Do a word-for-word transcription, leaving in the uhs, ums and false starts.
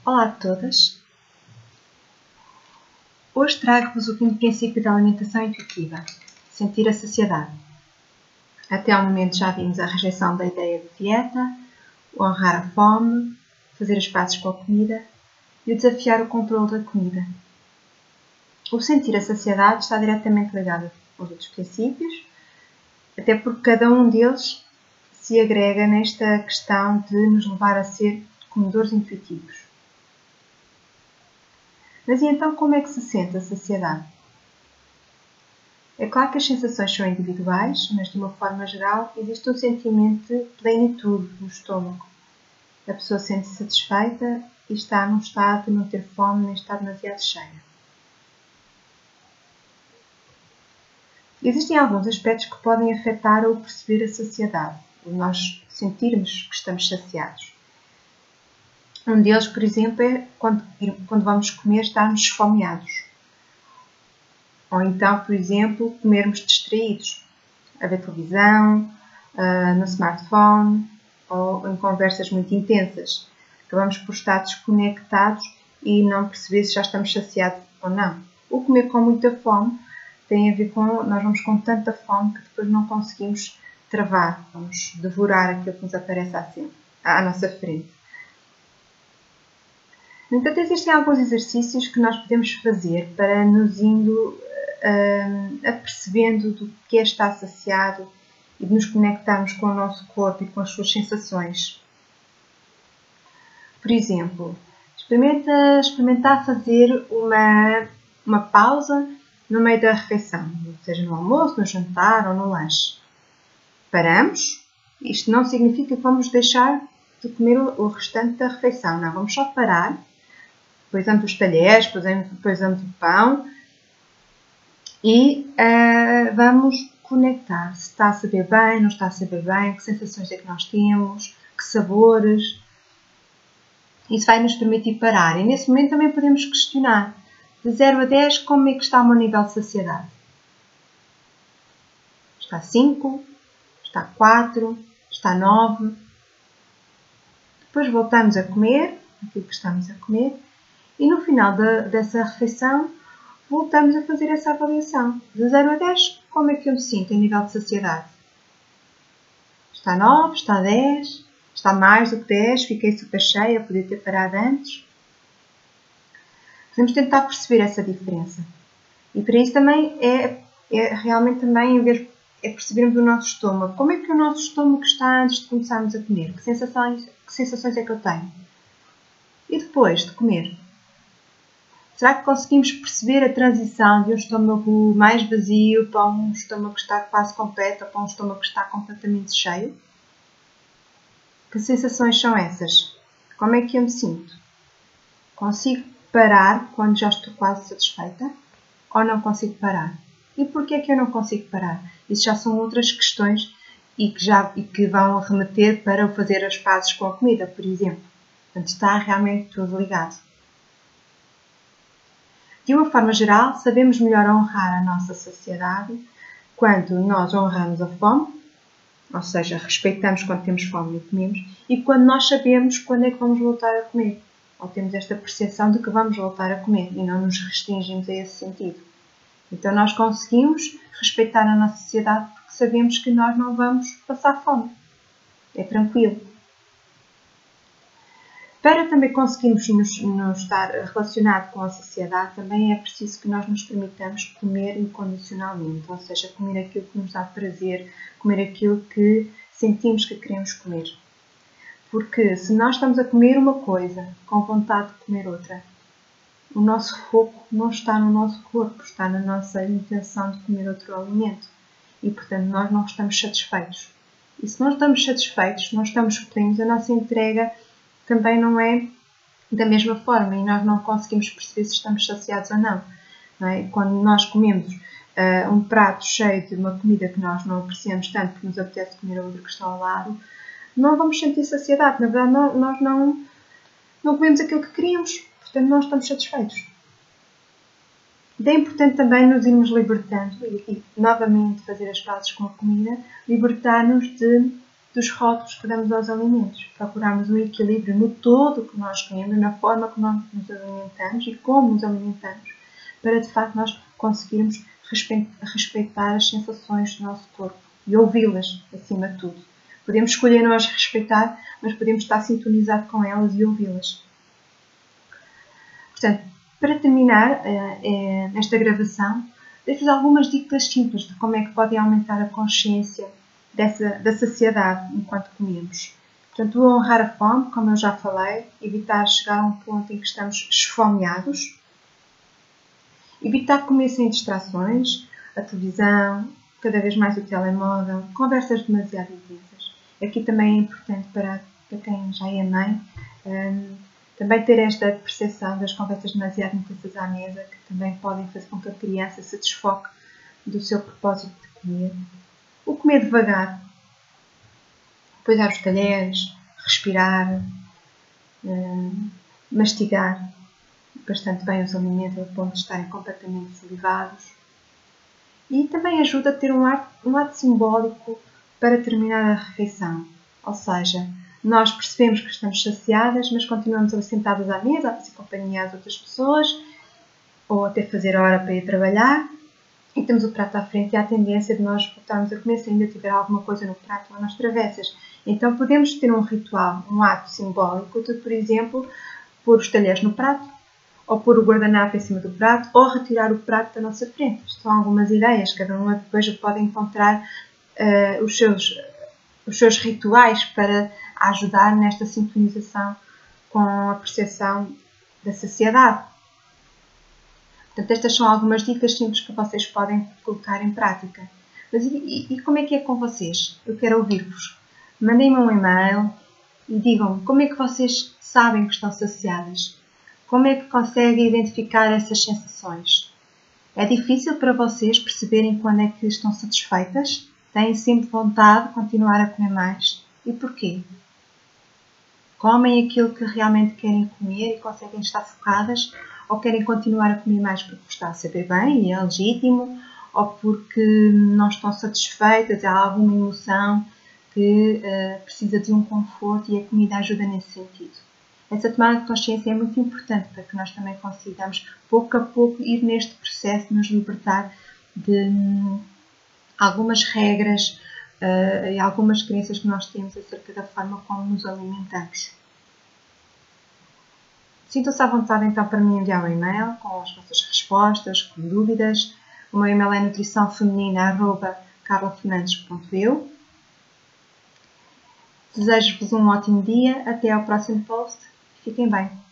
Olá a todas! Hoje trago-vos o quinto princípio da alimentação intuitiva, sentir a saciedade. Até ao momento já vimos a rejeição da ideia de dieta, o honrar a fome, fazer as pazes com a comida e o desafiar o controle da comida. O sentir a saciedade está diretamente ligado aos outros princípios, até porque cada um deles se agrega nesta questão de nos levar a ser comedores intuitivos. Mas e então como é que se sente a saciedade? É claro que as sensações são individuais, mas de uma forma geral existe um sentimento de plenitude no estômago. A pessoa sente-se satisfeita e está num estado de não ter fome nem estar demasiado cheia. Existem alguns aspectos que podem afetar ou perceber a saciedade, o nós sentirmos que estamos saciados. Um deles, por exemplo, é quando, quando vamos comer estarmos esfomeados. Ou então, por exemplo, comermos distraídos, a ver televisão, no smartphone ou em conversas muito intensas. Acabamos por estar desconectados e não perceber se já estamos saciados ou não. O comer com muita fome tem a ver com, nós vamos com tanta fome que depois não conseguimos travar, vamos devorar aquilo que nos aparece assim, à nossa frente. No entanto, existem alguns exercícios que nós podemos fazer para nos indo uh, apercebendo do que é estar saciado e de nos conectarmos com o nosso corpo e com as suas sensações. Por exemplo, experimenta, experimentar fazer uma, uma pausa no meio da refeição, seja no almoço, no jantar ou no lanche. Paramos. Isto não significa que vamos deixar de comer o restante da refeição. Não, vamos só parar. Depois os talheres, depois o pão e uh, vamos conectar. Se está a saber bem, não está a saber bem, que sensações é que nós temos, que sabores. Isso vai nos permitir parar. E nesse momento também podemos questionar. De zero a dez, como é que está o meu nível de saciedade? Está cinco? Está quatro? Está nove? Depois voltamos a comer aquilo que estamos a comer. E no final de, dessa refeição, voltamos a fazer essa avaliação. De zero a dez, como é que eu me sinto em nível de saciedade? Está nove? Está dez? Está mais do que dez? Fiquei super cheia, podia ter parado antes? Podemos tentar perceber essa diferença. E para isso também é, é realmente também, em vez, é percebermos o nosso estômago. Como é que o nosso estômago está antes de começarmos a comer? Que sensações, que sensações é que eu tenho? E depois de comer? Será que conseguimos perceber a transição de um estômago mais vazio para um estômago que está quase completo ou para um estômago que está completamente cheio? Que sensações são essas? Como é que eu me sinto? Consigo parar quando já estou quase satisfeita? Ou não consigo parar? E porquê é que eu não consigo parar? Isso já são outras questões e que, já, e que vão remeter para fazer as pazes com a comida, por exemplo. Portanto, está realmente tudo ligado. De uma forma geral, sabemos melhor honrar a nossa saciedade quando nós honramos a fome, ou seja, respeitamos quando temos fome e comemos, e quando nós sabemos quando é que vamos voltar a comer, ou temos esta percepção de que vamos voltar a comer e não nos restringimos a esse sentido. Então nós conseguimos respeitar a nossa saciedade porque sabemos que nós não vamos passar fome. É tranquilo. Para também conseguirmos nos, nos estar relacionado com a saciedade, também é preciso que nós nos permitamos comer incondicionalmente, ou seja, comer aquilo que nos dá prazer, comer aquilo que sentimos que queremos comer. Porque se nós estamos a comer uma coisa com vontade de comer outra, o nosso foco não está no nosso corpo, está na nossa intenção de comer outro alimento. E, portanto, nós não estamos satisfeitos. E se não estamos satisfeitos, não estamos plenos, a nossa entrega também não é da mesma forma e nós não conseguimos perceber se estamos saciados ou não. Não é? Quando nós comemos uh, um prato cheio de uma comida que nós não apreciamos tanto, que nos apetece comer a outra que está ao lado, não vamos sentir saciedade. Na verdade, não, nós não, não comemos aquilo que queríamos, portanto não estamos satisfeitos. É importante também nos irmos libertando e, e novamente fazer as pazes com a comida, libertar-nos de dos rótulos que damos aos alimentos. Procurarmos um equilíbrio no todo que nós comemos, na forma que nós nos alimentamos e como nos alimentamos, para de facto nós conseguirmos respeitar as sensações do nosso corpo e ouvi-las acima de tudo. Podemos escolher nós respeitar, mas podemos estar sintonizados com elas e ouvi-las. Portanto, para terminar esta gravação, deixo-vos algumas dicas simples de como é que podem aumentar a consciência dessa, da saciedade enquanto comemos. Portanto, honrar a fome, como eu já falei, evitar chegar a um ponto em que estamos esfomeados, evitar comer sem distrações, a televisão, cada vez mais o telemóvel, conversas demasiado intensas. Aqui também é importante para, para quem já é mãe, um, também ter esta percepção das conversas demasiado intensas à mesa, que também podem fazer com que a criança se desfoque do seu propósito de comer. O comer devagar, pousar os talheres, respirar, um, mastigar bastante bem os alimentos a ponto de estarem completamente salivados. E também ajuda a ter um ato, um ato simbólico para terminar a refeição. Ou seja, nós percebemos que estamos saciadas, mas continuamos sentadas à mesa, a fazer companhia às outras pessoas, ou até fazer hora para ir trabalhar, e temos o prato à frente e há a tendência de nós voltarmos a comer se ainda tiver alguma coisa no prato ou nas travessas. Então podemos ter um ritual, um ato simbólico de, por exemplo, pôr os talheres no prato, ou pôr o guardanapo em cima do prato, ou retirar o prato da nossa frente. Isto são algumas ideias, cada uma depois pode encontrar uh, os, seus, os seus rituais para ajudar nesta sintonização com a percepção da saciedade. Portanto, estas são algumas dicas simples que vocês podem colocar em prática. Mas e, e, e como é que é com vocês? Eu quero ouvir-vos. Mandem-me um e-mail e digam-me como é que vocês sabem que estão saciadas. Como é que conseguem identificar essas sensações? É difícil para vocês perceberem quando é que estão satisfeitas? Têm sempre vontade de continuar a comer mais? E porquê? Comem aquilo que realmente querem comer e conseguem estar focadas? Ou querem continuar a comer mais porque está a saber bem e é legítimo? Ou porque não estão satisfeitas, há alguma emoção que uh, precisa de um conforto e a comida ajuda nesse sentido? Essa tomada de consciência é muito importante para que nós também consigamos, pouco a pouco, ir neste processo de nos libertar de hum, algumas regras uh, e algumas crenças que nós temos acerca da forma como nos alimentamos. Sintam-se à vontade então para me enviar um e-mail com as vossas respostas, com dúvidas. O meu e-mail é nutriçãofeminina arroba carla fernandes ponto eu. Desejo-vos um ótimo dia. Até ao próximo post. Fiquem bem.